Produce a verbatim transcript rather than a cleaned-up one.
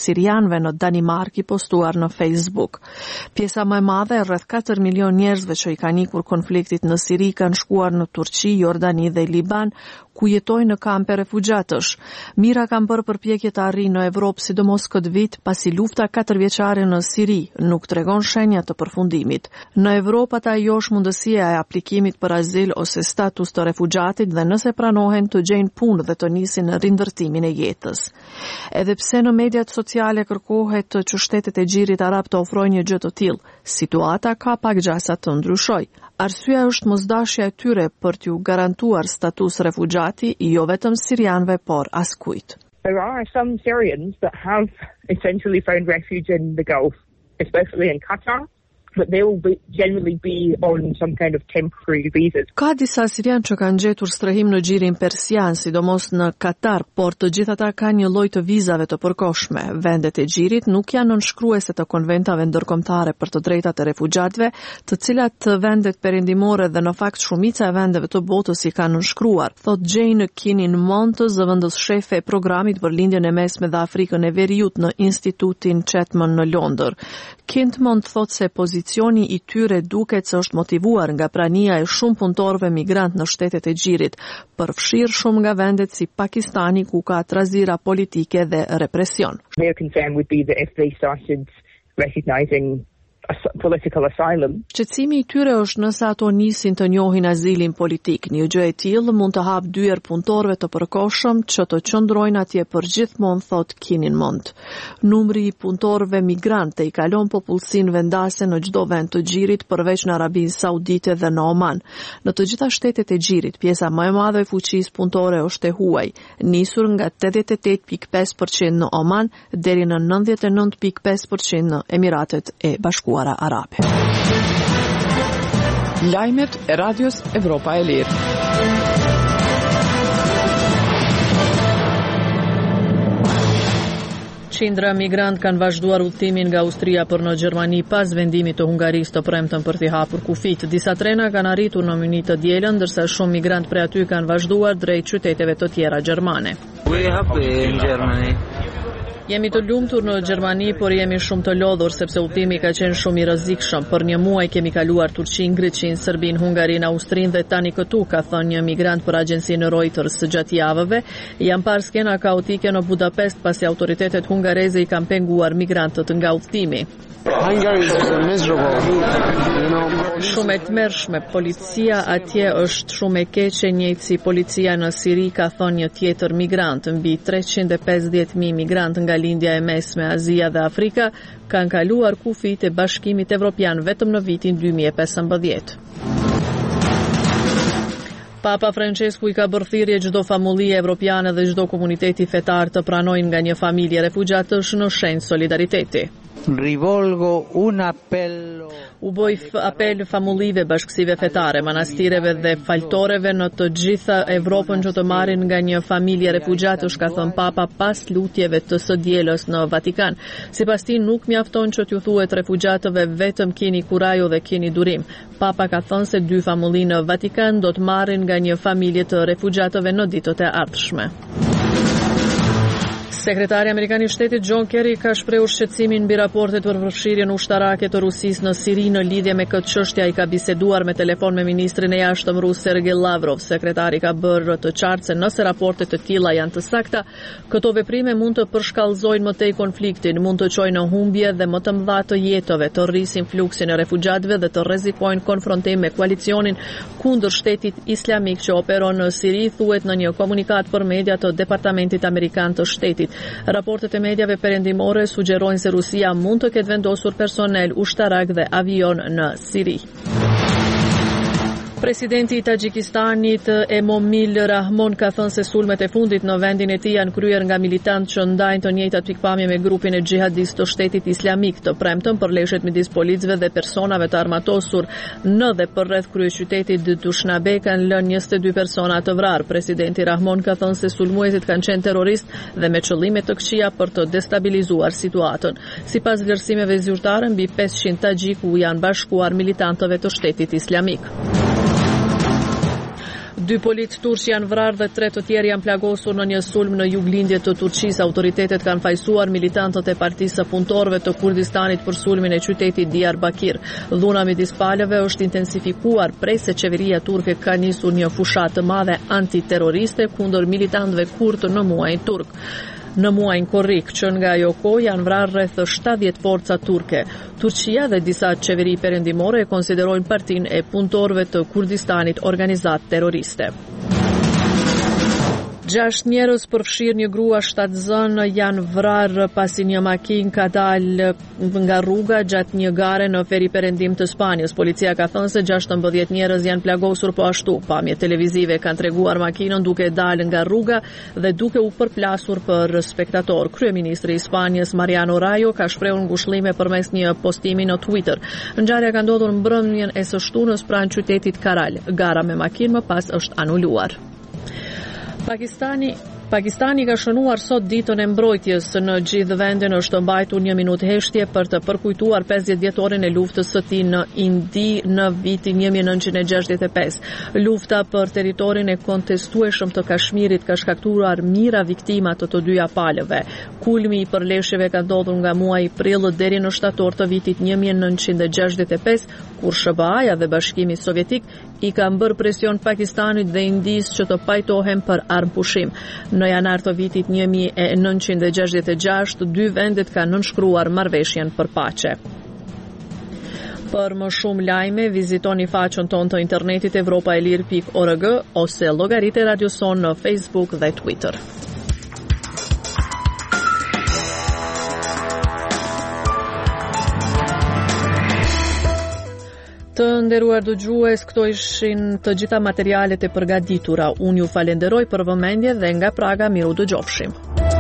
sirianëve në Danimark i postuar në Facebook. Pjesa më e madhe, rreth katër milion njerëzve që i kanë ikur konfliktit në Siri, kanë shkuar në Turqi, Jordani dhe Liban, ku jetojnë në kampe refugjatësh. Mira kanë bërë përpjekje të arrijë në Evropë, sidomos këtë vit, pasi lufta katërvjeçare në Siri nuk tregon shenja të përfundimit. Në Evropë ata josh mundësia e aplikimit për azil ose status të refugjatit dhe nëse pranohen të gjejnë punë dhe të nisin rindërtimin e jetës. Edhe pse në mediat sociale kërkohet që shtetet e Gjirit Arab të ofrojnë një gjë të tillë, situata ka pak gjasa të ndryshojë. Arsyeja është mosdashja e tyre për t'ju garantuar status refugjati, jo vetëm sirianëve, por askujt. There are some Syrians that have essentially found refuge in the Gulf, especially in Qatar, but they will be, generally be on some kind of temporary visas. Ka disa sirianë që kanë gjetur strehim në gjirin persian, sidomos në Katar, por të gjithë ata kanë një lloj të vizave të përkohshme. Vendet e gjirit nuk janë nënshkruese të konventave ndërkombëtare për të drejtat e refugjatëve, të cilat vendet perëndimore dhe në fakt shumica e vendeve të botës i kanë nënshkruar, thot Jane Kinin Mont, zëvendës shefe e programit për lindjen e mesme dhe Afrikën e Veriut në Institutin Chetman në Londër. Kintmont thot se pozicioni i tyre duket se është motivuar nga prania e shumë punëtorëve migrant në shtetet e Gjirit, përfshirë shumë nga vendet si Pakistani, ku ka trazira politike dhe represion. Their concern would be that if they started recognizing political asylum. Qetësimi i tyre është nëse ato nisin të njohin azilin politik. Një gjë e tillë mund të hap dyer punëtorëve të përkohshëm që të qëndrojnë atje përgjithmonë, thot Kinin Mont. Numri i punëtorëve migrantë i kalon popullsinë vendase në çdo vend të Gjirit, përveç në Arabinë Saudite dhe në Oman. Në të gjitha shtetet e Gjirit, pjesa më e madhe e fuqisë punëtore është e huaj, nisur nga tetëdhjetë e tetë pikë pesë përqind në Oman deri në nëntëdhjetë e nëntë pikë pesë përqind në Emiratet e Bashkuara Arabe. Lajmet e Radios Evropa e Lirë. Qindra migrant kanë vazhduar udhëtimin nga Austria për në Gjermani pas vendimit të Hungarisë të premten për t'i hapur kufit. Disa trena kanë arritur në Mynih të dielën, ndërsa shumë migrant prej aty kanë vazhduar drejt qyteteve të tjera gjermane. We happy in Germany. Jemi të lumtur në Gjermani, por jemi shumë të lodhur sepse udhëtimi ka qenë shumë i rrezikshëm. Për një muaj kemi kaluar Turqinë, Greqinë, Serbinë, Hungarinë, Austrinë dhe tani këtu, ka thënë një migrant për agjencinë Reuters gjatë javëve. Janë parë skena kaotike në Budapest pasi autoritetet hungareze i kanë penguar migrantët nga udhëtimi. Shumë e tmerrshme, policia atje është shumë e keqe, njëjtë si policia në Siri, ka thënë një tjetër migrant. Mbi treqind e pesëdhjetë mijë migrant nga lindja e mesme, Azia dhe Afrika kanë kaluar kufit e Bashkimit Evropian vetëm në vitin dy mijë e pesëmbëdhjetë. Papa Francesku i ka bërë thirrje çdo famulje evropiane dhe çdo komuniteti fetar të pranojnë nga një familje refugjatësh në shenjë solidariteti. Rivolgo un appello. U boj apel famullive, bashkësive fetare, manastireve dhe faltoreve në të gjitha Evropën që të marrin nga një familje refugjatësh, ka thënë Papa pas lutjeve të së dielës në Vatikan. Sipas tij nuk mjafton që t'ju thuhet refugjatëve vetëm keni kurajo dhe keni durim. Papa ka thënë se dy famulli në Vatikan do të marrin nga një familje të refugjatëve në ditët e ardhshme. Sekretari Amerikan i Shtetit John Kerry ka shprehur shqetësimin mbi raportet për përfshirjen ushtarake të Rusisë në Siri. Në lidhje me këtë çështje, ai ka biseduar me telefon me ministrin e jashtëm rus Sergej Lavrov. Sekretari ka bërë të qartë se nëse raportet të tilla janë të sakta, këto veprime mund të përshkallëzojnë më tej konfliktin, mund të çojnë në humbje dhe më të mëdha të jetëve, të rrisin fluksin e refugjatëve dhe të rrezikojnë konfrontim me koalicionin kundër shtetit islamik që operon në Siri, thuhet në një komunikat për media të Departamentit Amerikan të Shtetit. Raportet e mediave perëndimore sugjerojnë se Rusia mund të ketë vendosur personel ushtarak dhe avion në Siri. Presidenti i Tajikistanit Emomil Rahmon ka thënë se sulmet e fundit në vendin e tij janë kryer nga militantë që ndajnë të njëjtat pikpamje me grupin e xhihadistë të Shtetit Islamik. Të premtën përleshet midis policëve dhe personave të armatosur në dhe përreth kryeqytetit Dushanbe kanë lënë njëzet e dy persona të vrarë. Presidenti Rahmon ka thënë se sulmuesit kanë qenë terroristë dhe me qëllime të këqija për të destabilizuar situatën. Sipas vlerësimeve zyrtare, mbi pesëqind tagjik u janë bashkuar militantëve të Shtetit Islamik. Dy polic turq janë vrarë dhe tre të tjerë janë plagosur në një sulm në juglindje të Turqisë. Autoritetet kanë fajsuar militantët e Partisë së Punëtorëve të Kurdistanit për sulmin e qytetit Diyarbakir. Dhuna midis palëve është intensifikuar prej se qeveria turke ka nisur një fushatë të madhe antiterroriste kundër militantëve kurt në muajin turk. Në muajin korrik që nga ajo kohë janë vrarë rreth shtatëdhjetë forca turke. Turqia dhe disa qeveri perëndimore e konsiderojnë Partinë e Punëtorëve të Kurdistanit organizatë terroriste. Gjashtë njerëz përfshirë një grua shtatzën janë vrarë pasi një makinë ka dalë nga rruga gjatë një gare në veri perëndim të Spanjës. Policia ka thënë se gjashtëmbëdhjetë njerëz janë plagosur po ashtu. Pamje televizive kanë treguar makinën duke dalë nga rruga dhe duke u përplasur për spektator. Kryeministri i Spanjës Mariano Rajoy ka shprehur ngushëllime përmes një postimi në Twitter. Ngjarja ka ndodhur mbrëmjen e së shtunës pranë qytetit Karal. Gara me makinë më pas është anuluar. Pakistani Pakistani ka shënuar sot ditën e mbrojtjes. Në gjithë vendin është mbajtur një minutë heshtje për të përkujtuar pesëdhjetë vjetorin e luftës së tij në Indi në vitin një mijë e nëntëqind e gjashtëdhjetë e pesë. Lufta për territorin e kontestueshëm të Kashmirit ka shkaktuar mijëra viktima të të dyja palëve. Kulmi i përleshjeve ka ndodhur nga muaji prill deri në shtator të vitit një mijë e nëntëqind e gjashtëdhjetë e pesë, kur S B A-ja dhe Bashkimi Sovjetik i kanë bërë presion Pakistanit dhe Indisë që të pajtohen për armpushim. Në janar të vitit një mijë e nëntëqind e gjashtëdhjetë e gjashtë, dy vendet kanë nënshkruar marrëveshjen për paqe. Për më shumë lajme, vizitoni faqen tonë të internetit evropaelir pikë org ose llogaritë e Radios Son në Facebook dhe Twitter. Të nderuar dëgjues, këto ishin të gjitha materialet e përgatitura. Unë ju falenderoj për vëmendje dhe nga Praga miru dëgjofshim.